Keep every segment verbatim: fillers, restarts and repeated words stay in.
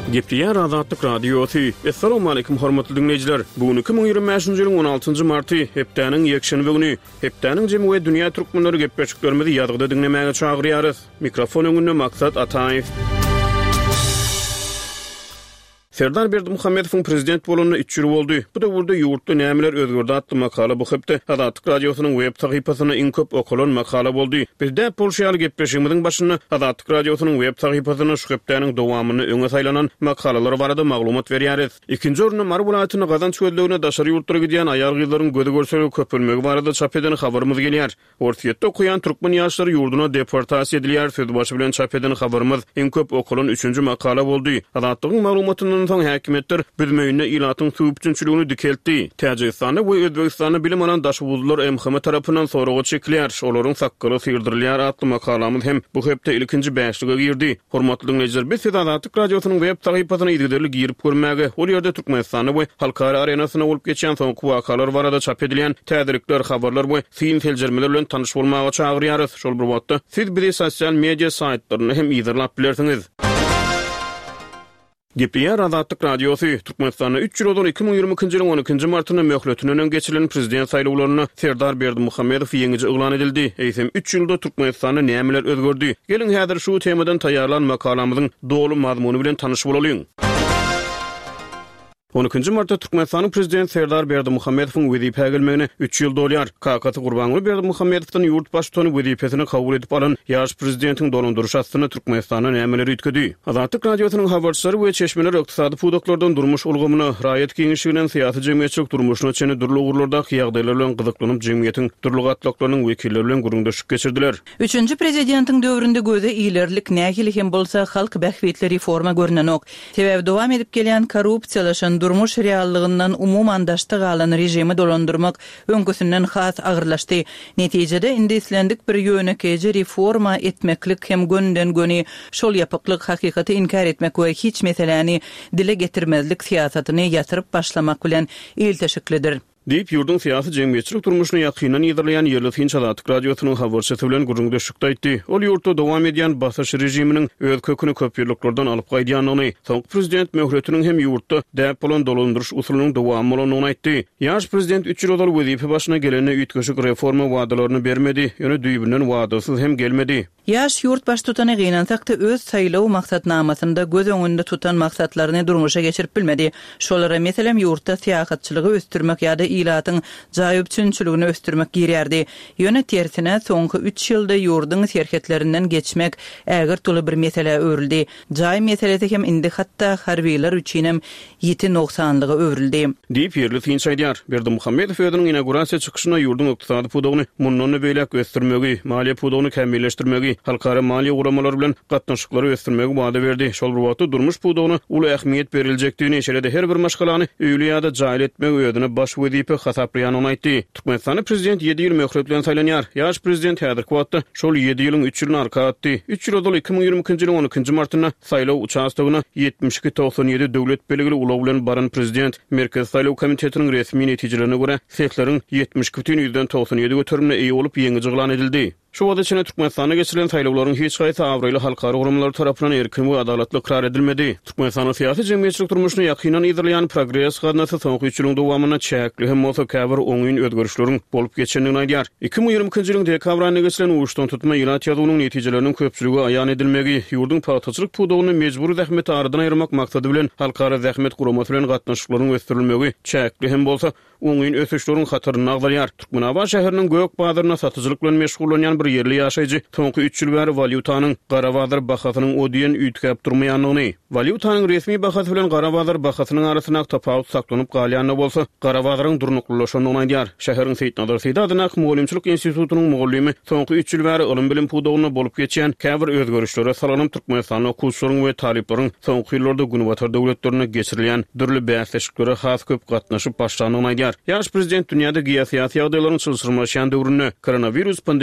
Gepleyen Azatlyk Radiosu. Assalamu alaykum hormatly dinleyijiler. Bugün iki bin ýygrimi beşinji ýylyň on altynjy marty, hepdeniň ýekşenbi güni. Hepdeniň jemy we dünýä türkmenleri gepleşiklerimizi ýadygda dinlemäge çagyrýarys. Mikrofon öňünde Maksat Ataýew. Serdar Berdimuhammedowyň prezident bolanyna üç ýyl boldy. Bu da burada ýurtda nämeler özgördi atly makala bu hepde Azatlyk Radiosynyň web sahypasyna iň köp okulan makala boldy. Bizde Polşaýaly gepleşigimiziň başyna Azatlyk Radiosynyň web sahypasyna şu hepdeniň dowamyny öňe saýlanan makalalar barada maglumat berýäris. Ikinji orunda Mar welaýatyna Gazan çöldügine daşary ýurtlara gidýän aýal gyzlaryň gözi görseli köpülmegi barada çap eden habarymyz gelýär. Ortiýetde okuyan türkmen ýaşlary ýurduna deportasiýa edilýär. Söz başı bilen çap eden habarymyz iň köp okulan üçünji makala boldy. Azatlygyň maglumatynyň soň häkimetler bilmeýine ilatyň sübüçünçiligini dikeltdi. Täjikistany we Özbegistany bilim alan daşwuzlar M H M tarapyndan soragy çekilýär. Olaryň saklygy sygdyrylýar atly makalamyz hem bu hepde ilkinji beşlige girdi. Hormatly dinleyijiler, biz Azatlyk Radiosynyň web sahypasyna ýigdirlik girip görmäge, ol ýerde Türkmenistany we halkara arenasyna bolup geçen soň wakalar barada çap edilýän täzirikler, habarlar we film teljermeler bilen tanyş bolmagy çagyrýarys. Şol bir wagtda siz bizi sosial media saytlaryny hem ýygdyrlap bilersiňiz. Gepleyen Azatlyk Radiosu. Türkmenistanyň üç ýyl bolan iki bin ýygrimi ikinji ýylyň on ikinji martyna möhletiniň geçirilen prezident saýlawlaryna Serdar Berdimuhammedow ýeňici oglan edildi. Eýsem üç ýylda Türkmenistanyň nämeler özgördi? Gelin häzir şu temadan taýýarlan makalamyzyň dolu mazmuny bilen tanyş bolalyň. on ikinji martda Türkmenistanyň prezident Serdar Berdimuhammedowyň wezipe gelmegine üç ýyl dolýar. Kakaty Gurbanguly Berdimuhammedowyň ýurtbaş tutany wezipesini kabul edip alan ýaş prezidentiň dolandyrýş astyny Türkmenistanyň nämeleri ütkedi. Azatlyk Radiosynyň habarçylary we çeşmeler ykdysady pudaklardan durmuş ulgamyna, raýat keňişliginiň syýasy jemgyýetçilik durmuşyna çene durly ugurlardaky ýagdaýlar bilen gyzyklanyp jemgyýetiň durly gatlaklarynyň wekilleri bilen guruldaşyk geçirdiler. Üçüncü prezidentiň döwründe göze iýlerlik nähili hem bolsa halk bähwetli reforma görnenok. Sebäbi dowam edip gelýän korrupsiýalaşan durmuş reallygyndan umuman daşdyk alan rejimi dolandyrmak öňküsinden has agyrlaşdy. Netijede indi islendik bir ýönekeji reforma etmeklik hem gönden göni şol ýapyklyk hakykaty inkar etmek we hiç meseleni dile getirmezlik siýasatyny ýatyryp başlamak bilen ilteşiklidir. Deyip yurdun siyasi cemiyetçilik durmuşunu yakynan ýygyrlayan ýerli Finç Azatlyk Radiosynyň habarçysy bilen guruldaşykda aýtdy. Ol ýurtda dowam edýän basaş rejiminiň öz köküni köp ýylyklardan alyp gaýdýanyny, soňky prezident möhretiniň hem ýurtda däp bolan dolandyryş usulynyň dowamy bolanyny aýtdy. Ýaş prezident üç ýyl ol wezipe başyna gelene üýtgeşik reforma wadalaryny bermedi, ýöne düýbünden wadasyz hem gelmedi. Ýaş ýurtbaş tutany gynansak da öz saýlaw maksatnamasynda göz öňünde tutan maksatlaryny durmuşa geçirip bilmedi. Şolara meselem ýurtda siýasatçylygy östürmek ýa-da ilatyň jaýypçynçylygyny östürmek girýärdi. Ýöne tersine soňky üç ýylda ýurdun serketlerinden geçmek ägir tuly bir mesele öwrüldi. Jaý meselesi hem indi hatda harbiýler üçinem ýeti noksanlygy öwrüldi. Diýip ýerli Finç aýdýar. Berdimuhammedow ýerdiň inaugurasiýa çykyşyna ýurdun ykdysady pudagyny mundan beýlek östürmegi, maliýe pudagyny kämmilleşdirmegi, halkara maliýe guramalar bilen gatnaşyklary östürmegi wada berdi. Şol bir wagtda durmuş pudagyna uly ähmiýet beriljekdigini şeýle her bir maşgalany öýle ýa-da jaýyl etmek öýüdüne baş wezipe hasaplaýanyny aýtdy. Türkmenistanyň prezident ýedi ýyl möhret bilen saýlanýar. Ýaş prezident häzirki wagtda şol ýedi ýylyň üç ýylyny arka atdy. üç ýyl odul iki bin ýygrimi ikinji ýylyň on ikinji martyna saýlaw uçastygyna ýetmiş iki toksan ýedi döwlet beligli ulaw bilen baran prezident Merkez Saýlaw Komitetiniň resmi netijelerine görä sehleriň ýetmiş iki toksan toksan ýedi götürümine eýe bolup ýeňici glan edildi. Şu wagtda çene Türkmenistana geçirilen saýlawlaryň hiç gaýta awraýly halkara gurumlar tarapyndan erkin we adalatly ikrar edilmedi. Türkmenistanyň syýasy jemgyýetçilik durmuşyny ýakynan ýygyrlayan progress gadnasy soňky üç ýylyň dowamyna çäkli hem bolsa käbir oňyn özgörüşleriň bolup geçendigini aýdýar. iki bin ýygrimi ikinji ýylyň dekabr aýyna geçirilen uwuşdan tutma ýylat ýazywynyň netijeleriniň köpçüligi aýan edilmegi, ýurdun paýtaçylyk pudagyny mejburi zähmet aradan aýyrmak maksady bilen halkara zähmet guramasy bilen gatnaşyklaryň östürilmegi çäkli hem bolsa oňyn ösüşleriň hatyryny agdarýar. Türkmenabat şäheriniň Gök bazaryna satyjylyk bilen meşgullanýan bir ýerli ýaşaýjy soňky üç ýyl bäri valyutanyň Garabazar bahasynyň ödýän üýtgäp durmaýanlygyny, valyutanyň resmi bahasy bilen Garabazar bahasynyň arasyna tapawut saklanyp galýanyny bolsa, Garabazaryň durnuklulaşanyny aýdýar. Şäheriň Seýtnazar Seýda adyna Mugallimçilik institutunyň mugallymy soňky üç ýyl bäri ilim bilim pudagyna bolup geçen käbir özgörüşlere salanyp Türkmenistanyň okuwçylaryň we taliplaryň soňky ýyllarda günwatar döwletlerine geçirilýän dürli bäsleşiklere has köp gatnaşyp başlanyny aýdýar. Ýaş prezident dünýäde geosyýasy ýagdaýlaryň çylşyrmaşýan döwründe koronavirus pandemiýasynyň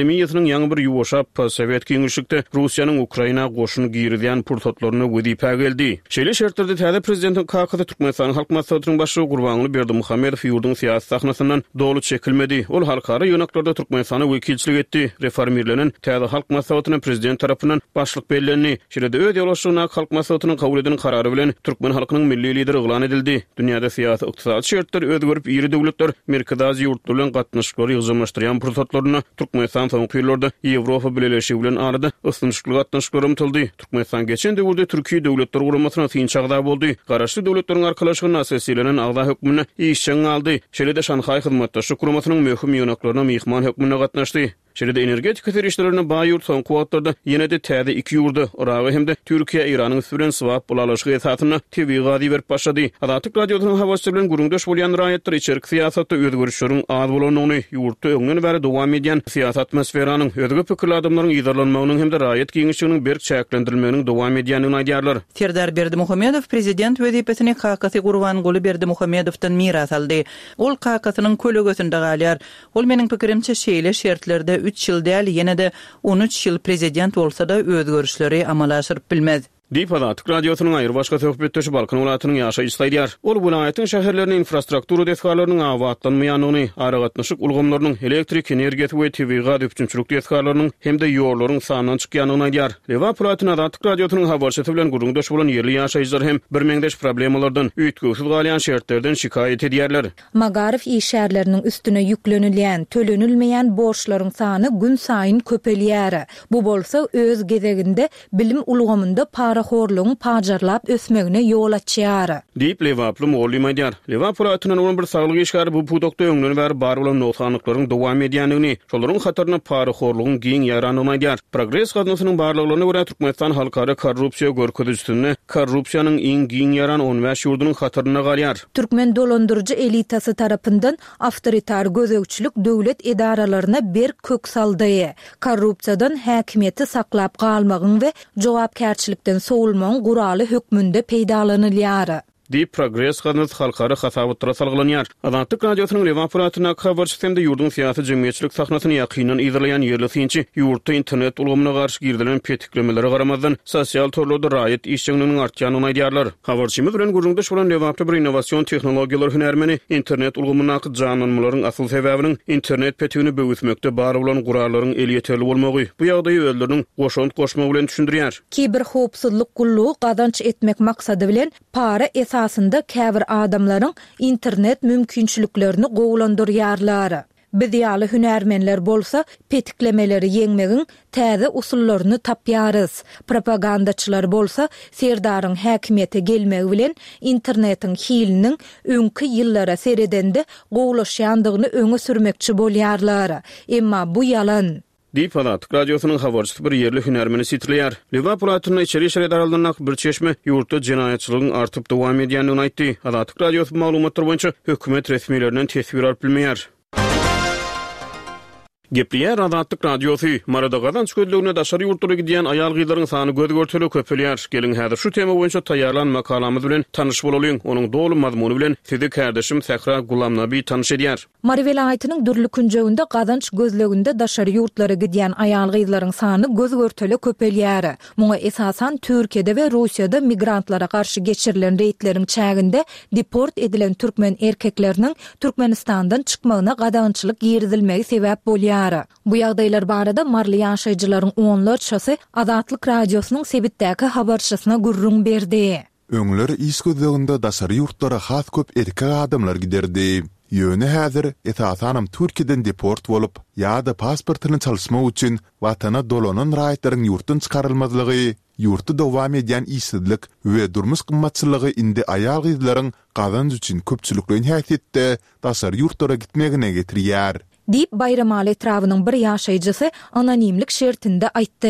Türkmenistan'ın ýaňy bir ýuwaşap Sowet Giňişlikde Russiýanyň Ukraina goşuny girýän pursatlaryna wedipa geldi. Şeýle şertlerde täze prezidentiň kakada Türkmenistan halk maslahatynyň başlygy Gurbanuly Berdimuhammedow ýurdun syýasat sahnasyndan dolu çekilmedi. Ol halkara ýöneklarda Türkmenistana wekilçilik etdi. Reformirlenen täze halk maslahatynyň prezident tarapyndan başlyk bellenli. Şeýle öz ýoluşyna halk maslahatynyň kabul edilen karary bilen Türkmen halkynyň milli lideri ýylan edildi. Dünýäde syýasat ykdysady şertler özgörüp ýeri döwletler merkezi ýurtlar bilen gatnaşyklary ýygymlaşdyran pursatlaryna Türkmenistan soňky ýyllarda Ýewropa bileşigi bilen arada ysynçly gatnaşyklary umtyldy. Türkmenistan geçen döwürde Türkiýe döwletler guramasyna tyn çagda boldy. Garaşly döwletleriň arkalaşygyna asaslenen agda hökmüne işçiň aldy. Şeýle-de Şanhay hyzmatdaşlyk guramasynyň möhüm ýöneklerine mehman hökmüne gatnaşdy. Şeýle-de energetika terişlerine baý ýurt soňky wagtlarda ýene-de täze iki ýurda Iragy hemde Türkiýe Iranyň süren swap bulalaşygy esatyna T V gady berip başlady. Adatyk radiosynyň hawasy bilen guruldaş bolýan raýatlar içerik syýasatda özgörüşleriň az bolanyny ýurtda öňden bäri dowam edýän syýasat atmosferanyň özgü pikirli adamlaryň ýydarlanmagynyň hemde raýat giňişiginiň berk çäklendirilmeginiň dowam edýänini aýdýarlar. Serdar Berdimuhammedow prezident wezipetini Kakasy Gurbanuly Berdimuhammedowdan miras aldy. Ol Kakasynyň kölegösünde galýar. Ol meniň pikirimçe şeýle şertlerde üç ýyl däl ýene-de on üç ýyl prezident bolsa-da özgörüşleri amala aşyryp bilmez. Diýip Adatyk radiosynyň aýry başga söhbetdeşi Balkan welaýatynyň ýaşaýjy aýdýar. Ol welaýatyň şäherleriniň infrastruktura desgalarlarynyň awatlanmaýanyny, ara gatnaşyk ulgamlarynyň elektrik energiýasy we T V gady üçünçilik desgalarlarynyň hemde ýollaryň sanynyň çykýanyny aýdýar. Lewa Pulatyň Adatyk radiosynyň habarçysy bilen guruldaş bolan ýerli ýaşaýjylar hem bir meňdeş problemalardan, üýtgüsiz galýan şertlerden şikayet edýärler. Magarif iş şäherleriniň üstüne ýüklenilýän, tölenilmeýän borçlaryň sany gün saýyn köpelýär. Bu bolsa öz gezeginde bilim ulgamynda horluğun pajarlap ösmegine yol açýar. Diýip Lewaply Moly maýdýar. Lewa Pulatynyň olan bir saglyk işgary bu pudokda öňden bäri bar bolan noksanlyklaryň dowam edýändigini, şolaryň hatyryna pary horlugyň giň ýaranyny maýdýar. Progress gadnasynyň barlygyny görä Türkmenistan halkara korrupsiýa görkezişinde korrupsiýanyň iň giň ýaran on beş ýurdunyň hatyryna galýar. Türkmen dolandyrjy elitasy tarapyndan awtoritar gözegçilik döwlet edaralaryna bir kök saldy. Korrupsiýadan häkimiýeti saklap galmagyň we jogapkärçilikden soğulmaň guraly hökmünde peýdalanylýar. Diýip Progress gadnasy halkara hasabatlara salgylanyar. Adatyk radiosynyň Lewa Pulatyna habarçysy hemde ýurdun syýasy jemgyýetçilik sahnasyny ýakynan ýygyrlayan ýerli synçy ýurtda internet ulgamyna garşy girdilen petiklemelere garamazdan sosial torlarda raýat işçiliginiň artýanyny aýdýarlar. Habarçymyz bilen guruldaş bolan Lewa bir innovasiýon tehnologiýalar hünärmeni internet ulgamyna janlanmalaryň asyl sebäbiniň internet petigini böwüsmekde bar bolan guralaryň el ýeterli bolmagy. Bu ýagdaýy özleriniň goşunt goşmagy bilen düşündirýär. Kiber howpsuzlyk gullugy gazanç etmek maksady bilen para esasında käbir adamlaryň internet mümkinçiliklerini gowlandyrýarlar. Biz ýaly hünärmenler bolsa petiklemeleri ýeňmegiň täze usullaryny tapýarys. Propagandaçylar bolsa serdaryň häkimiýete gelmegi bilen internetiň hiliniň öňkü ýyllara seredende gowlaşýandygyny öňe sürmekçi bolýarlar. Emma bu ýalan. Diýip Adatyk radiosynyň habarçysy bir ýerli hünärmeni sitirleýär. Lewa Pulatyny içeri şeýle daraldynak bir çeşme ýurtda jinaýatçylygyň artyp dowam edýändigini aýtdy. Adatyk radiosynyň maglumatlary boýunça hökümet resmiýetlerinden tesbir alyp bilmeýär. Gepliýär Adatyk radiosy Marada gazanç gözlegine daşary ýurtlara gidýän aýal gyzlaryň sany göz görteli köpelýär. Gelin häzir şu tema boýunça taýýarlan makalamyz bilen tanyş bolalyň. Onuň dolu mazmuny bilen sizi kardeşim Sahra Gulamnaby tanyş edýär. Mari welaýatynyň dürli künjeginde gazanç gözleginde daşary ýurtlara gidýän aýal gyzlaryň sany göz görteli köpelýär. Muňa esasan Türkiýede we Russiýada migrantlara garşy geçirilen reýtleriň çäginde deport edilen türkmen erkekleriniň Türkmenistandan çykmagyna gadançylyk ýerdilmegi sebäp bolýar. Bu ýagdaýlar barada marly ýaşaýjylaryň onlarçasy Adatyk radiosynyň sebitdäki habarçysyna gurrun berdi. Öňler iş gözleginde daşary ýurtlara has köp erkek adamlar giderdi. Ýöne häzir esasanam Türkiýeden deport bolup, ýa-da pasportyny çalşmak üçin watana dolanan raýatlaryň ýurtdan çykarylmazlygy, ýurtda dowam edýän işsizlik we durmuş gymmatçylygy indi aýal gyzlaryň gazanç üçin köpçülikliň häsiýetde daşary ýurtlara gitmegine getirýär. Diýip Bayramaly etrawynyň bir ýaşaýjysy anonimlik şertinde aýtdy.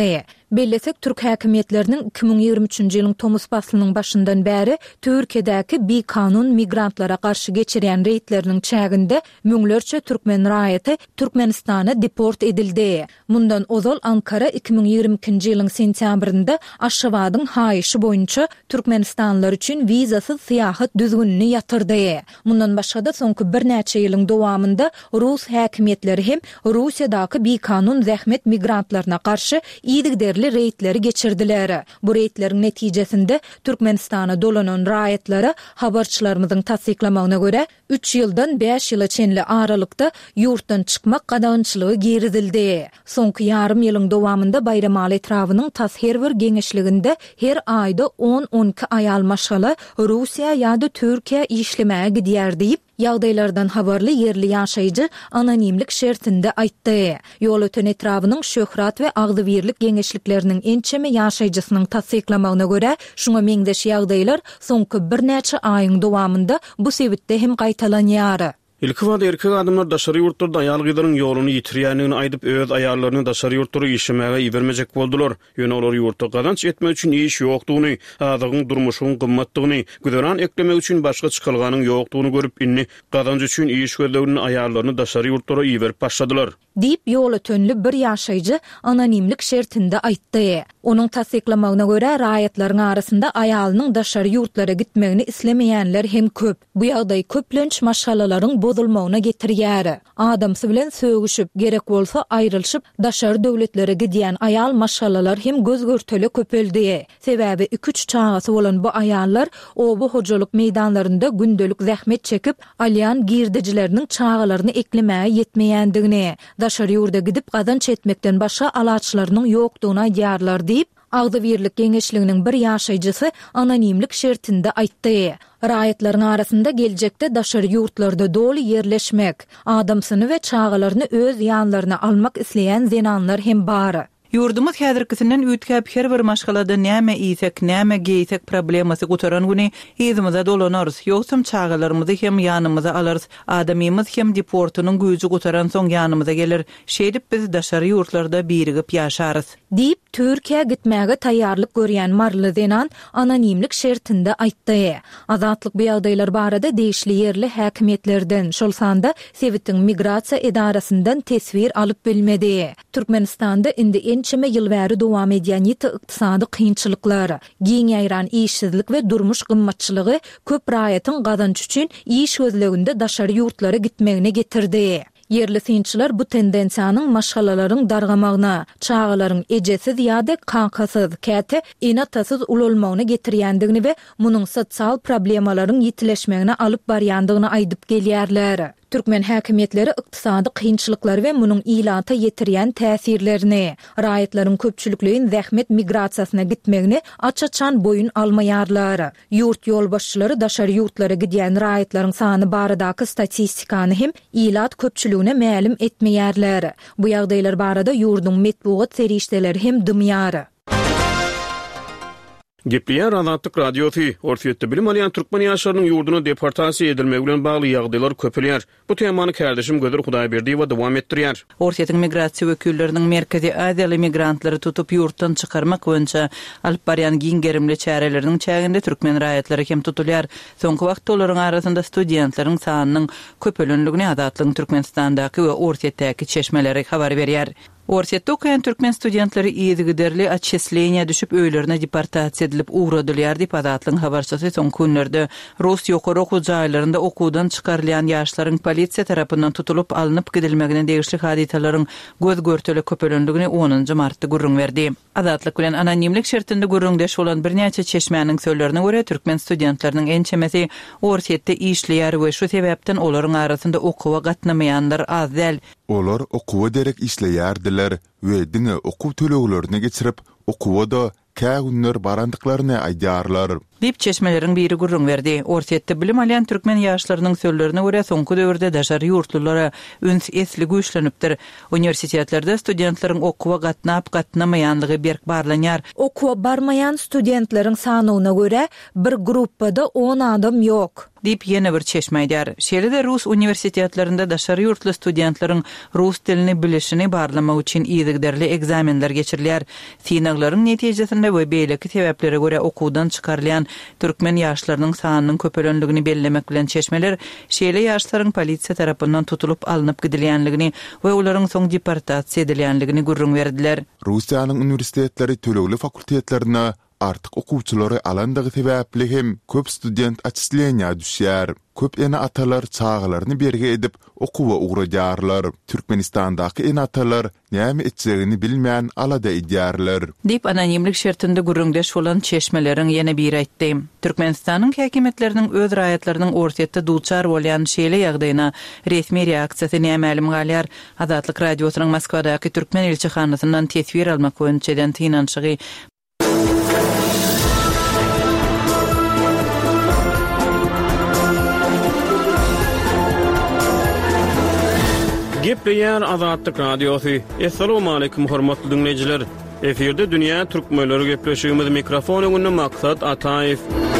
Bellesek Türk häkimetlerinin iki bin ýygrimi üçünji ýylyň Tomus faslynyň başyndan bäri Türkiýedäki bir kanun migrantlara garşy geçirýän reýtleriniň çäginde müňlerçe türkmen raýaty Türkmenistana deport edildi. Mundan ozal Ankara iki bin ýygrimi ikinji ýylyň sentýabrynda Aşgabatyň haýyşy boýunça Türkmenistanlylar üçin wizasyz syýahat düzgünini ýatyrdy. Mundan başga da soňky bir näçe ýylyň dowamında Rus häkimetleri hem Russiýadaky bir kanun zähmet migrantlaryna garşy iýdigderli reýtleri geçirdiler. Bu reýtlerin netijesinde Türkmenistana dolanan raýatlara habarçylarymyzyň tasdiklamagyna görä üç ýyldan beş ýyla çenli aralykda ýurtdan çykmak gadançylygy girizildi. Soňky ýarym ýylyň dowamında Bayramaly etrawynyň tas her bir geňeşliginde her aýda on on iki aýal maşgala Russiýa ýa-da Türkiýe işlemäge gidýär diýip ýagdaýlardan habarly yerli ýaşaýjy anonimlik şertinde aýtdy. Ýol öten etrawynyň şöhrat we agdybirlik geňeşlikleriniň ençeme ýaşaýjysynyň tasdiklamagyna görä, şuňa meňdeş ýagdaýlar soňky bir näçe aýyň dowamında bu sebitde hem gaýtalanýar. Ilki wagt erkek adamlar daşary ýurtlarda aýal gyzylaryň ýoluny ýitirýändigini aýdyp öz aýallaryny daşary ýurtlara işlemäge ibermejek boldular. Ýöne olar ýurtda gadanç etmek üçin iş ýokdugyny, azygyň durmuşyň gymmatdygyny, güderan eklemek üçin başga çykylganyň ýokdugyny görüp inni gadanç üçin iş gözlegini aýallaryny daşary ýurtlara iberip başladylar. Diýip ýol ötönli bir ýaşaýjy anonimlik şertinde aýtdy. Onuň tasdiklamagyna görä raýatlaryň arasynda aýalynyň daşary ýurtlara gitmegini islemeýänler hem köp. Bu ýagdaý köplenç maşgalalaryň bozulmagyna getirýär. Adamsy bilen sögüşüp, gerek bolsa aýrylşyp daşary döwletlere gidýän aýal maşgalalar hem gözgörteli köpeldi. Sebäbi iki üç çagasy bolan bu aýallar obu hojalyk meýdanlarynda gündelik zähmet çekip alýan girdijileriniň çagalaryny eklemäge ýetmeýändigini, daşary ýurda gidip gadanç etmekden başga alaçlarynyň ýokdugyna aýdýarlar diýip Agdybirlik geňeşliginiň bir ýaşaýjysy anonimlik şertinde aýtdy. Raýatlaryň arasynda geljekde daşary ýurtlarda doly ýerleşmek, adamsyny we çagalaryny öz ýanlaryna almak isleýän zenanlar hem bar. Ýurdumyz häzirkisinden ütkäp her bir maşgalada näme iýsek, näme geýsek problemasy gutaran güni ýzymaza dolanarys. Ýogsam çagalarymyzy hem ýanymyza alarys. Adamymyz hem deportunyň güýji gutaran soň ýanymyza gelir. Şeýdip biz daşary ýurtlarda birigip ýaşarys. Diýip Türkiýe gitmäge taýýarlyk görýän marly zenan anonimlik şertinde aýtdy. Azatlyk bu ýagdaýlar barada deýişli yerli häkimetlerden, şol sanda Sewitiň migrasiýa edarasyndan tesvir alyp bilmedi. Türkmenistanda indi ençeme ýyl bäri dowam edýän ýeti ykdysady kynçylyklar, giň ýaýran işsizlik we durmuş gymmatçylygy köp raýatyň gadanç üçin iş gözleginde daşary ýurtlara gitmegine getirdi. Yerli synçylar bu tendensiýanyň maşgalalaryň dargamagyna, çagalaryň ejesiz ýa-da kankasyz, käte inatasyz ululmagyna getirýändigini we munyň sosial problemalaryň ýitileşmegine alyp barýandygyny aýdyp gelýärler. Türkmen häkimetleri ykdysady kynçylyklar we munyň ilata ýetirýän täsirlerini, raýatlaryň köpçülikligiň zähmet migrasiýasyna gitmegini açaçan boyun almaýarlar. Ýurt ýolbaşçylary daşary ýurtlara gidýän raýatlaryň sany baradaky statistikany hem ilat köpçüligine mälim etmeýärler. Bu ýagdaýlar barada ýurdun metbuat serişdeleri hem dymýar. Gepliýär Azatlyk radiosi, Orfiýetde bilim alýan türkmen ýaşlarynyň ýurduny deportasiýa edilmegi bilen bagly ýagdaýlar köpelýär. Bu temany kardeşim Göder Hudaýberdiýew dowam etdirýär. Orfiýetiň migrasiýa wekilleriniň Merkezi Aziýaly migrantlary tutup ýurtdan çykarmak boýunça alyp barýan giň gerimli çäreleriniň çäginde türkmen raýatlary hem tutulýar. Soňky wagtda olaryň arasynda studentlaryň sanynyň köpelenligini Azatlygyň Türkmenistandaky we Orfiýetdäki çeşmeleri habar berýär. Orfiýetde okuyan türkmen studentlary ýygyderli atçesleniýa düşüp öýlerine deportasiýa edilip uğradylýar diýip Azatlygyň habarçysy soň günlerde Rus ýokary okuw jaýlarynda okuwdan çykarylýan ýaşlaryň polisiýa tarapyndan tutulup alınıp gidilmegine degişli hadisalaryň göz görteli köpelenligini onuncu martda gurrun berdi. Azatlyk bilen anonimlik şertinde gurrundeş bolan bir näçe çeşmäniň söýlerine görä türkmen studentlarynyň ençemesi Orfiýetde işleýär we şu sebäpden olaryň arasynda okuwa gatnamaýanlar az däl. Olar okuwa derek işleýärdiler we diňe okuw töleglerini geçirip okuwada kä günler barandyklaryny aýdýarlar. Dip çeşmelerin biri gurrun verdi. Ortetde bilim alyan türkmen yaşlarının sözlerine göre soňky döwürde daşary ýurtlulara üns esli güýçlenipdir. Universitetlerde studentlaryň okuwa gatnap gatnamaýanlygy berk barlanýar. Okuwa barmayan studentleriň sanyna göre bir gruppada on adam ýok. Dip ýene bir çeşmeýdär. Şeýle-de Rus universitetlerinde daşary ýurtly studentlaryň rus dilini bilişini barlamak üçin ýygdyrly egzamenler geçirilýär. Synaglaryň netijesinde we beýleki sebäplere göre okuwdan çykarylýan türkmen ýaşlarynyň sanynyň köpelenligini bellemek bilen çeşmeler şeýle ýaşlaryň polisiýa tarapyndan tutulup alınıp gidilýänligini we olaryň soň deportasiýa edilýänligini gurrun berdiler. Russiýanyň universitetleri tölegli fakultetlerine artık okuwçylary alandygy sebäpli hem köp student atçyslanyňa düşýär. Köp ene atalar çağlaryny berge edip okuwa ugrajarlar. Türkmenistandaky ene atalar näme etjegini bilmeýän alada edýärler. Dip anonimlik şertinde gurrundaş bolan çeşmeleriň ýene bir aýtdy. Türkmenistanyň häkimetleriniň öz raýatlarynyň ortatda duçar bolýan şeýle ýagdaýyna resmi reaksiýasy nämälim galýar. Azatlyk radiosynyň Moskwadaky türkmen elçihanasyndan tesbir almak boýunça tinanşygy Gepleýär Azatlyk radiosy. Assalamu alaykum hormatly dinleýijiler. Eferde dünýä türkmenleri gepleşigimiz mikrofon öňünde Maksat Ataýew.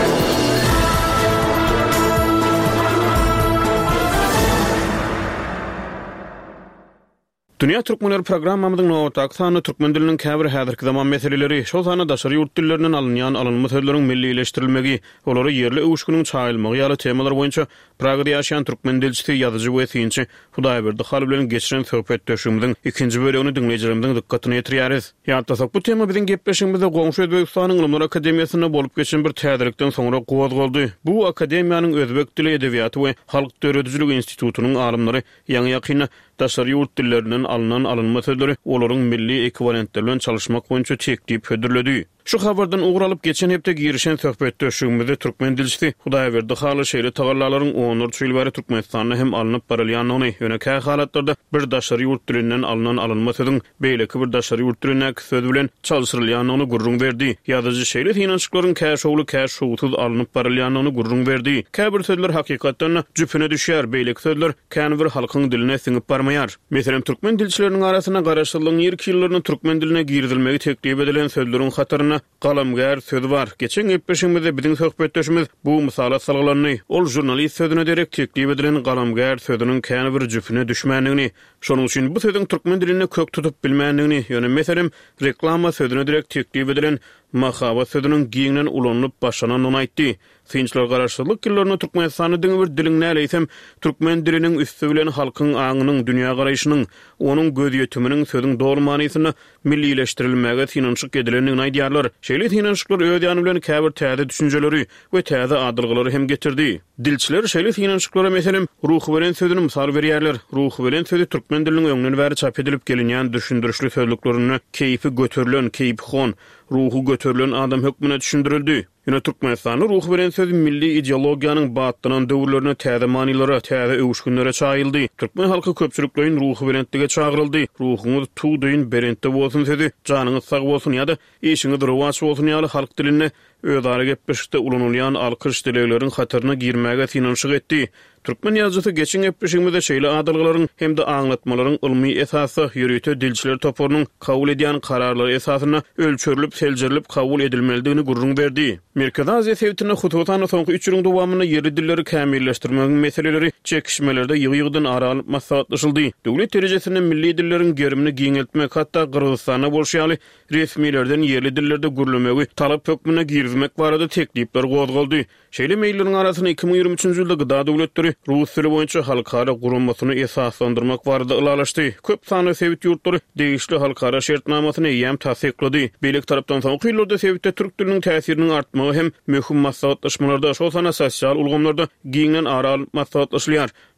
Dünya Türkmenleri programmamyzyň nowatak sany türkmen diliniň käbir häzirki zaman meseleleri, şol sany daşary ýurt dillerinden alınýan alınma sözleriň millileşdirilmegi, olary ýerli öwüşgüniň çaýylmagy ýaly temalar boýunça Pragada ýaşaýan türkmen dilçisi, ýazyjy we synçy Hudaýberdi Haly bilen geçiren söhbet döşümimiziň ikinji bölegini dinleýijilerimiziň dikkatini ýetirýäris. Ýa-da bu tema biziň gepleşigimizde goňşy Özbegistanyň Ulumlar Akademiýasyna bolup geçen bir täzelikden soňra gowazgoldy. Bu akademiýanyň özbek dili edebiýaty we halk döredüjligi institutunyň alymlary ýa-ni ýakyna daşary ýurt dillerinden alınan alınma sözleri olaryň milli ekwivalentleri bilen çalışmak boýunça çekdip hödürledi. Şu habardan uğralıp geçen hepde girişen söhbet döşüğümüzde Türkmen dilçisi Hudaýberdi Haly şeýle tagallalaryň on dört ýyl Türkmenistanyna hem alınıp barylýanyny ýöne käy halatlarda bir daşary ýurt dilinden alınan alınma sözüň beýleki bir daşary ýurt diline söz bilen çalşyrylýanyny gurrun berdi. Ýazyjy şeýle tinançyklaryň käy şowly käy şowsuz alınıp barylýanyny gurrun berdi. Käbir sözler hakykatdan jüpüne düşýär, beýleki sözler kän bir halkyň diline siňip barmaýar. Meselem türkmen dilçileriniň arasyna garaşylygyň ýerki ýyllaryny türkmen diline girdilmegi teklip edilen sözleriň hatyryna galamgär söz bar. Geçen gepleşigimizde biziň söhbetdeşimiz bu mysala salgylany. Ol jurnalist sözüne derek teklip edilen galamgär sözüniň kän bir jüpüne düşmänligini, şonuň üçin bu sözdüň türkmen diline kök tutup bilmänligini, ýöne meselem reklama sözüne derek teklip edilen mahabat sözüniň giňinden ulanyp başlananyny aýtdy. Synçlar garaşsyzlyk ýyllaryny Türkmenistanyň diňe bir dilin näleýsem, türkmen diliniň üstü bilen halkyň aňynyň dünýä garaýşynyň, onuň göz ýetiminiň sözüň dogry manysyna millileşdirilmege tinançyk edilenini aýdýarlar. Şeýle tinançyklar öz ýany bilen käbir täze düşünjeleri we täze adylgylary hem getirdi. Dilçiler şeýle tinançyklara meselem ruhy bilen sözüni mysal berýärler. Ruhy bilen sözü türkmen diliniň öňünden bäri çap edilip gelinýän düşündirişli sözlüklerini keýfi götürilen, keýpi hon, ruhu götürilen adam hökmüne düşündirildi. Ýöne Türkmenistanyň ruhy bilen söz milli ideologiýanyň batdynan döwürlerine täze manylary, täze öwüşgünlere çaýyldy. Türkmen halky köpçüliklerin ruhy bilentlige çagyryldy. Ruhuňyz tuğdyň berentde bolsun sözi, janyňyz sag bolsun ýa-da eşiňiz rowaj bolsun ýaly halk dilinde özara gepleşikde ulanylýan alkyş dilegleriň hatyryna girmäge tinançyk etdi. Türkmen ýazgysy geçen gepleşigimizde şeýle adylgylaryň hem de aňlatmalaryň ilmi esasy ýürüýte dilçiler toporunyň kabul edýän kararlary esasyna ölçürilip, seljerilip kabul edilmeligini gurrun berdi. Merkez Aziýa Sewitine hututan soňky üç ýylyň dowamyna ýerli dilleri kämilleşdirmek meseleleri çekişmelerde ýygy-ýygydan aralyp maslahatlaşyldy. Döwlet derejesinde milli dilleriň gerimini giňeltmek, hatda Gyrgyzstana bolşýaly resmilerden ýerli dillerde gürlemegi talap hökmüne girmek barada teklipler gozgoldy. Şeýle meýillerin arasyna iki ming ýygrimi üçinji ýylda gyda döwletleri rus dili boýunça halkara gurulmasyny esaslandyrmak barada ylalaşdy. Köp sany sewit ýurtlary degişli halkara şertnamasyny ýem tasdiklady. Beýleki tarapdan soňky ýyllarda sewitde türk diliniň täsiriniň artmagy hem möhüm maslahatlaşmalarda, şol sana sosial ulgamlarda giňden aralyp maslahatlaşylýar.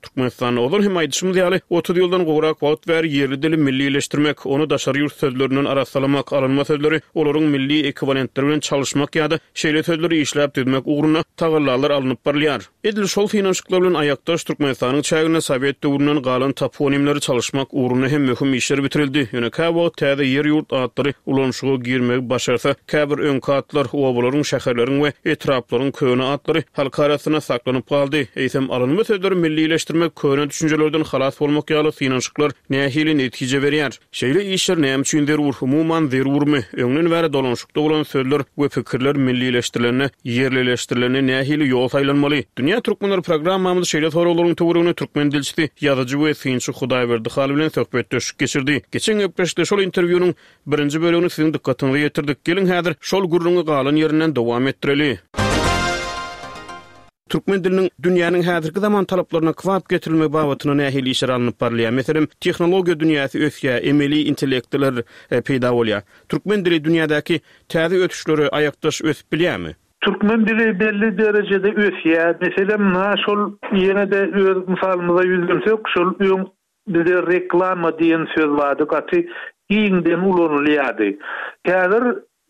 Türkmenistan olur hem aýdyşymyz ýaly otuz ýyldan gowrak wagt ber ýerli dili millileşdirmek, onu daşary ýurt sözlerinden arasalamak, alınma sözleri, olaryň milli ekwivalentleri bilen çalışmak ýa-da şeýle sözleri işläp düzmek ugruna tagallalar alınıp barlýar. Edil şol finanşyklar bilen aýakdaş Türkmenistanyň çägine Sowet döwründen galan toponimleri çalışmak ugruna hem möhüm işler bitirildi. Ýöne käwagt täze ýer ýurt adlary ulanşyga girmek başarsa, käbir öňkatlar, owalaryň, şäherleriň we etraplaryň köne adlary halk arasyna saklanyp galdy. Eýsem alınma sözleri millileşdirmek köne düşünjelerden halas bolmak ýaly finanşyklar nähili netije berýär. Şeýle işler näme üçin zerur, umuman zerurmy? Öňden bäri dolanşykda bolan sözler we pikirler millileşdirilene, yerlileşdirilene nähili ýol taýlanmaly. Dünýä türkmenler programmamyzy şeýle soraglaryň töweregine türkmen dilçisi ýazyjy we synçy Hudaýberdi Haly bilen söhbet döşük geçirdi. Geçen öpleşde şol interwýunyň birinji bölümini siziň dikkatiňize ýetirdik. Gelin häzir şol gurruňy galan ýerinden dowam etdireli. Türkmen diliniň dünýäniň häzirki zaman talaplaryna kwap getirilme babatyna nähili işler alınıp barlýar. Meselem, tehnologiýa dünýäsi ösýär, emeli intellektler e, peýda bolýar. Türkmen dili dünýädäki täze ötüşleri aýakdaş ösüp bilýärmi? Türkmen dili belli derejede ösýär. Meselem, na şol ýene-de öz misalymyza ýüzünsek, şol öň bize reklama diýen söz bardy, gaty iňden ulanylýardy. Häzir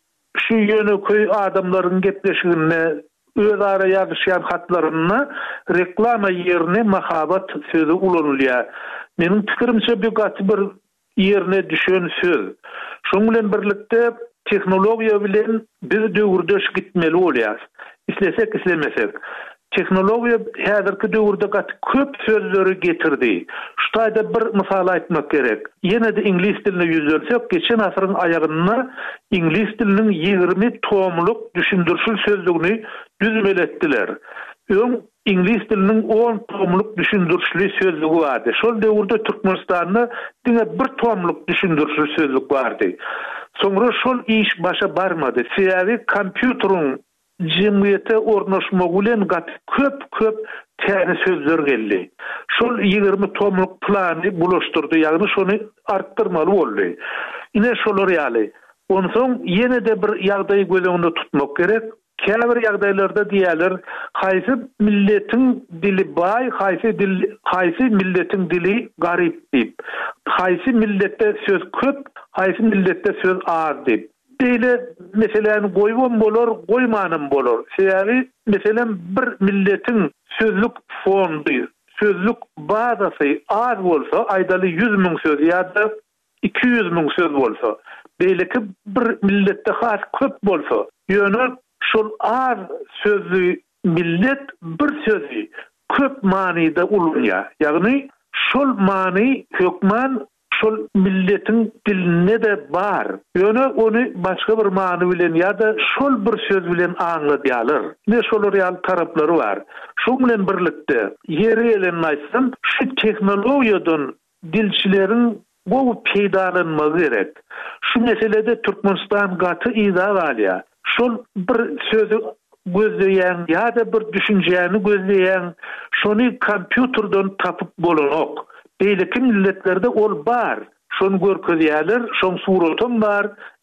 şu ýöneköy adamlaryň gepleşigine öz ara ýazyşýan hatlaryna reklama ýerine mahabat sözü ulanylýar. Meniň pikirimçe bu gaty bir ýerine düşen söz. Şoň bilen birlikde tehnologiýa bilen biz döwürde gitmeli bolýar. İslesek islemesek. Tehnologiýa häzirki döwürde gaty köp sözleri getirdi. Şu taýda bir mysal aýtmak gerek. Ýene-de ingliz diline ýüzlensek, geçen asyryň aýagyna ingliz diliniň ýigirmi tomluk düşündürşül sözlügini düzmeletdiler. Öň ingliz diliniň on tomluk düşündürşli sözlügi bardy. Şol döwürde Türkmenistanda diňe bir tomluk düşündürşli sözlük bardy. Soňra şol iş başa barmady. Sebäbi kompýuteryň jemgyýete ornaşmagy bilen gaty köp köp täze sözler geldi. Şol ýigirmi tomluk plany bulaşdyrdy, ýagny şonu artdyrmaly boldy. Ine şolar ýaly. Ondan soň ýene-de bir ýagdaý gözeňde tutmak gerek. Käbir ýagdaýlarda diýerler, haýsy milletiň dili baý, haýsy dil, haýsy milletiň dili garyp diýip. Haýsy milletde söz köp, haýsy milletde söz az diýip. Beýle meseleni goýwan bolar, goýmanym bolar. Sebäbi meselem bir milletiň sözlük fondy, sözlük bazasy az bolsa, aýdaly yüz miň söz ýa-da iki yüz miň söz bolsa, beýleki bir milletde has köp bolsa, ýöne şol az sözlü millet bir sözü köp manyda ulanýar. Ýagny şol many hökman şol milletin diline de bar. Ýöne onu başga bir many bilen ýa-da şol bir söz bilen aňladýarlar. Ne şol real taraplary bar. Şu bilen birlikde ýeri elen aýtsam, şu tehnologiýadan dilçileriň bu peýdalanmagy gerek. Şu meselede Türkmenistan gaty ýa galýar. Şol bir sözü gözleýän ýa-da bir düşünjäni gözleýän, şonu kompýuterden tapyp bolanok. Beýleki milletlerde ol bar. Şonu görkezýärler, şoň suraty bar,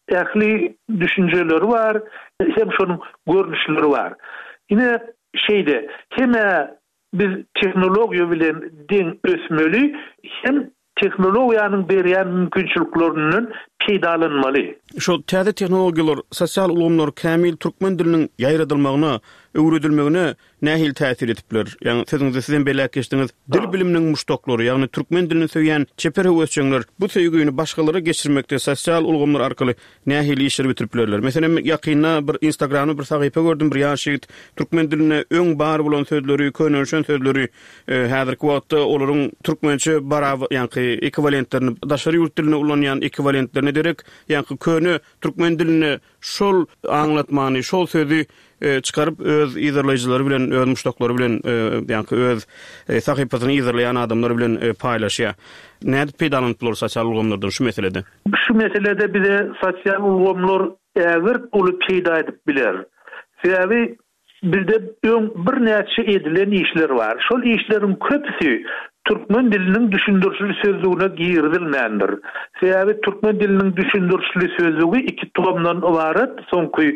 ähli düşünjeleri bar, hem şonuň görnüşleri bar. Ine şeýde, heme biz tehnologiýa bilen deň ösmeli, hem tehnologiýanyň berýän mümkinçilikleriniň peýdalanmaly. Şol täze tehnologiýalar, sosial ulgamlar kämil türkmen diliniň ýaýradylmagyna, öwredilmegine nähil täsir etipler? Ýani siziň sizden belä geçdiňiz dil biliminiň muşdoklary, ýagny türkmen dilini söýýän çeper höwesçiler bu söýgüni başgalara geçirmekde sosial ulgamlar arkaly nähil işler bitiriplerler. Meselem ýakynda bir Instagramda bir sahypa gördüm, bir ýaşyt türkmen diline öň bar bolan sözleri, könönşen sözleri häzirki wagtda olaryň türkmençe baraw, ýani ekwivalentlerini, daşary ýurt diline ulanýan ekwivalentlerini derek, ýani köne türkmen diline şol aňlatmany, şol sözü e, çıkarıp öz izleyijileri bilen, öz muşdoklary bilen, e, ýani öz e, sahypasyny izleýän adamlar bilen e, paýlaşýar. Näde peýdalanýar sosial ulgamlardan şu meselede? Şu meselede bize sosial ulgamlar ägir bolup peýda edip biler. Sebäbi bizde bir näçe edilen işler bar. Şol işleriň köpüsi türkmen diliniň düşündürşli sözlüğüne girdilmändir. Sebäbi türkmen diliniň düşündürşli sözlüğü iki tomdan ibaret, soňky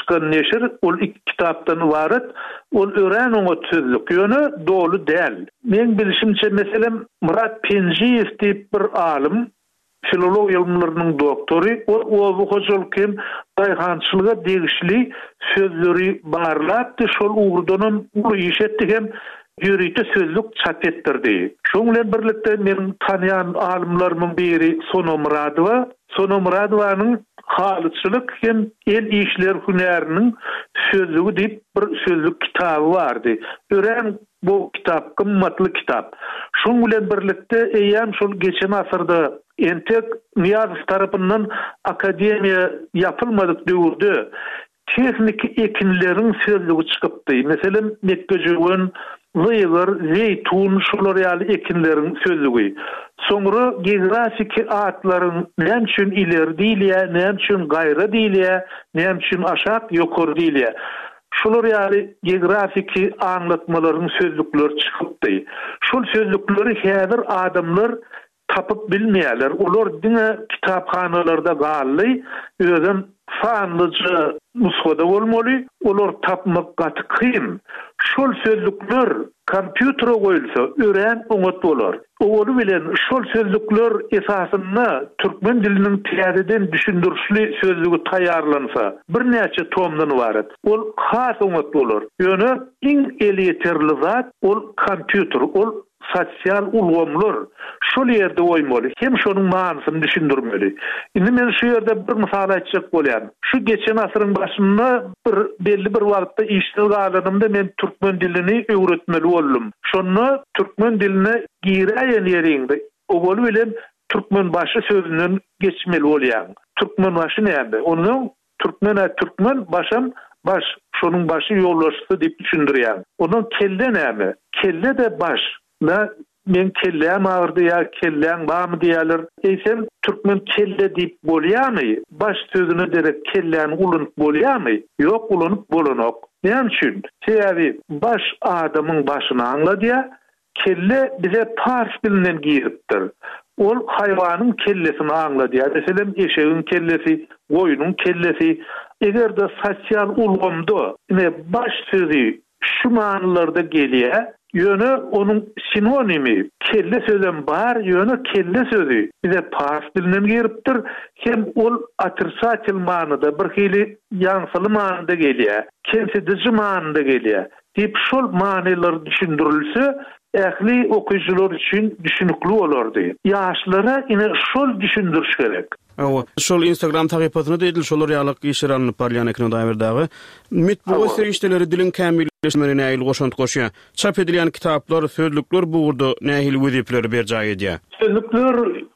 çıkan neşir ol iki kitapdan ibaret. Ol ören oňa tüzlük ýöne dolu däl. Men bilişimçe meselem Murat Penjiyev diýip bir alim, filolog ilmläriniň doktory, o o hojalykym daýhançylyga degişli sözleri barlapdy, şol ugurdanam uly iş etdi hem ýürüýte sözlük çap etdirdi. Şoň bilen birlikde men tanýan alimlarymyň biri Sono Muradowa, Sono Muradowanyň halyçylyk hem el işler hünäriniň sözlügi diýip bir sözlük kitaby bardy. Ören bu kitap kımmatly kitap. Şoň bilen birlikde eýem şol geçen asyrda Entek Niyazov tarapyndan akademiýa yapylmadyk döwürde teknik ekinleriň sözlügi çykypdy. Meselem Mekkejewen, Zeywer, Zeytun şolar ýaly ekinleriň sözlügi. Soňra geografik atlaryň näme üçin ileri diýilýär, näme üçin gaýra diýilýär, näme üçin aşak ýokary diýilýär. Şolar ýaly geografik anlatmalaryň sözlükleri çykypdy. Şol sözlükleri häzir adamlar tapıp bilmeýärler. Olar diňe kitapxanalarda gally, özüm fanlyjy nusxada bolmaly, olar tapmak gaty kyn. Şol sözlükler kompýutere goýulsa, ören oňat bolar. Oňa bilen şol sözlükler esasynda türkmen diliniň täzeden düşündirişli sözlügi taýýarlansa, bir näçe tomdan ibaret. Ol has oňat bolar. Ýöne iň eliterli zat ol kompýuter, ol sosial ulgamlar şol ýerde oýmaly. Hem şonuň manysyny düşündirmeli. Indi men şu ýerde bir mysal açjak bolýan. Şu geçen asyryň başynda bir belli bir wagtda işleri galanymda men türkmen dilini öwretmeli boldum. Şonu türkmen diline giýräýän ýerinde o bolu bilen türkmen başy sözünden geçmeli bolýan. Türkmen başy näme? Onu türkmen türkmen başam baş, şonuň başy ýollaşy diýip düşündirýän. Onun kelle näme? Kelle de baş. Na men kelläm ağırdy ya kelläň bamy diýerler. Eýsem türkmen kelle diýip bolýarmy? Baş sözüne derek kelläň ulunup bolýarmy? Ýok, ulunup bolanok. Näme üçin? Sebäbi baş adamyň başyny anladýa, kelle bize pars bilen giýipdir. Ol haýwanyň kellesini anladýa. Meselem eşegiň kellesi, goýunyň kellesi. Egerde sosial ulgamda, ine baş sözü şu manylarda gelýär. Ýöne onun sinonimi kelle sözem bar, ýöne kelle sözü bize pars dilinden giripdir. Hem ol atyrsatyl manyda bir hili ýansyly manyda gelýär, kemsedici manyda gelýär. Diýip şol manylar düşündirilse, ähli okuyucular üçin düşünükli bolardy. Ýaşlara ine şol düşündiriş gerek. Awa, şol Instagram tagypasyna diýil şolar ýalyk işleriniň barýan ekran daýrdagy mitbugy serişdeleri dilin kämilleşmegine näil goşant goşýar. Çap edilýän kitaplar, sözlükler bu urda nähil wezipleri berjaý edýär. Sözlükler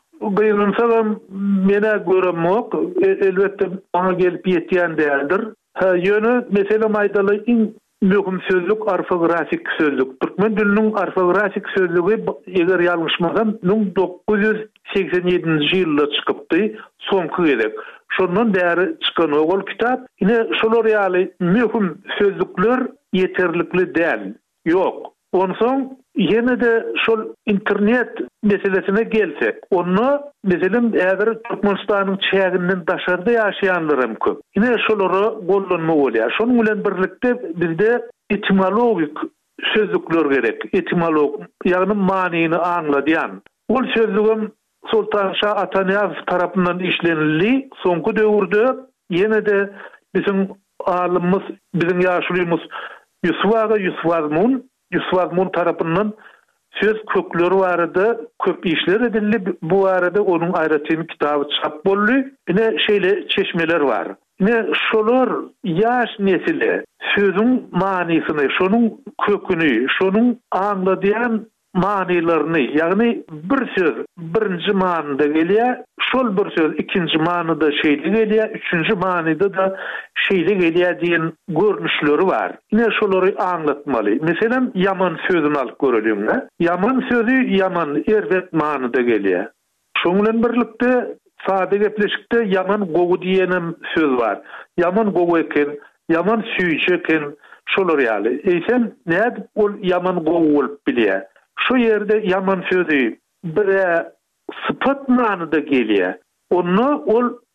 gyýynsam mene göremok, elbetde ona gelip ýetýän däldir. Ha ýöne meselem aýdaly iň möhüm sözlük ortografik sözlük. Türkmen diliniň ortografik sözlügi eger ýalňyşmasam dokuz yüz seksen ýedinji ýylda çykypdy, soňky gelek. Şondan bäri çykan ol kitap, ine şolar ýaly möhüm sözlükler ýeterlikli däl. Ýok. Onsoň ýene de şol internet meselesine gelsek, onu meselem äger Türkmenistanyň çäginden daşarda ýaşaýanlarym köp. Ine şolary gollanma bolýar. Şonuň bilen birlikde bizde etimologik sözlükler gerek. Etimolog, ýagny manyny anladýan. Ol sözlügüm Sultan Şah Atanaýew tarapyndan işlenildi. Soňky döwürde ýene de bizim alymyz, bizim ýaşulymyz Yusuf Aga Yusuf Azmun Yusuf Azmun tarapyndan söz kökleri barada köp işler edildi. Bu arada onun aýratyn kitaby çap boldy. Ine şeýle çeşmeler bar. Ine şolar ýaş nesile sözüň manysyny, şonuň köküni, şonuň anladýan manylaryny, ýagny bir söz birinji manyda gelýär, şol bir söz ikinji manyda şeýle gelýär, üçünji manyda da şeýle gelýär diýen görnüşleri bar. Ine şolary anlatmaly. Meselem yaman sözüni alyp görelim. Yaman sözü yaman erwet manyda gelýär. Şoň bilen birlikde sade gepleşikde yaman gowy diýenem söz bar. Yaman gowy eken, yaman süýçe eken şolar ýaly. Eýsem näde ol yaman gowy bolup bilýär. Şu yerde yaman sözü bir sıfat manyda gelýär. Onu ol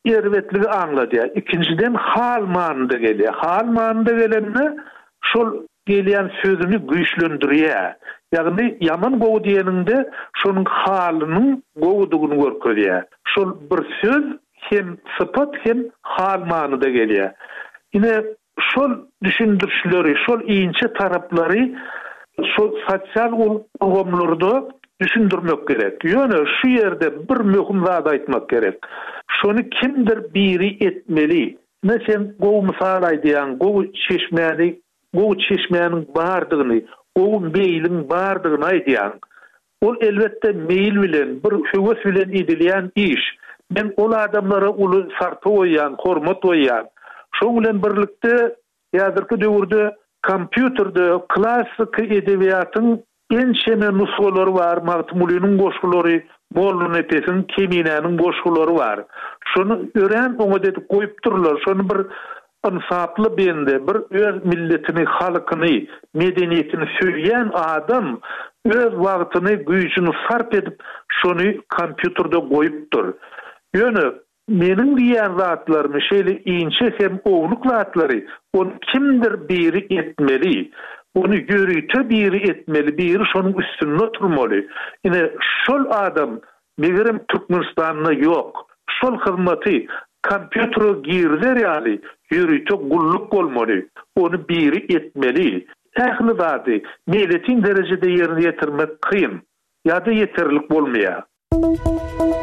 erwetligi anladı. İkinciden hal manında geliyor. Hal manında gelenine şol gelen sözünü güýçlendirýär. Ýagny yaman gowy diýeninde şonuň halynyň gowudygyny görkezýär. Şol bir söz hem sıfat hem hal manında gelýär. Ine şol düşündürüşleri, şol iňçe taraplary şol sosial ulgamlarda düşündürmek gerek. Ýöne şu ýerde bir möhüm zat aýtmak gerek. Şonu kimdir biri etmeli. Mesela gowy mysal aýdýan, gowy çeşmeli, gowy çeşmeýäniň bardygyny, gowy meýliň bardygyny aýdýan. Ol elbetde meýil bilen, bir höwes bilen edilýän iş. Men ol adamlara uly sarty oýan, hormat oýan. Şo bilen birlikde ýazyrky döwürde kompýuterde klassik edebiýatyň en şeme nusgalary bar, Magtumulynyň goşgulary, Mollun Epesin, Keminäniň goşgulary bar. Şonu ören oňa dedip goýup durlar. Şonu bir insaply bende, bir öz milletini, halkyny, medeniýetini söýýän adam öz wagtyny, güýjüni sarp edip şonu kompýuterde goýupdyr. Ýöne meniň diýen zatlarym şeýle iňçe hem owluk zatlary onu kimdir biri etmeli. Onu ýörüýte biri etmeli, biri şonuň üstünde oturmaly. Ine şol adam megerem Türkmenistanyna ýok. Şol hyzmaty kompýutere girler ýaly ýörüýte gulluk bolmaly. Onu biri etmeli. Ähli zady milletiň derejede ýerine ýetirmek kyn. Ýa-da ýeterlik bolmaýar.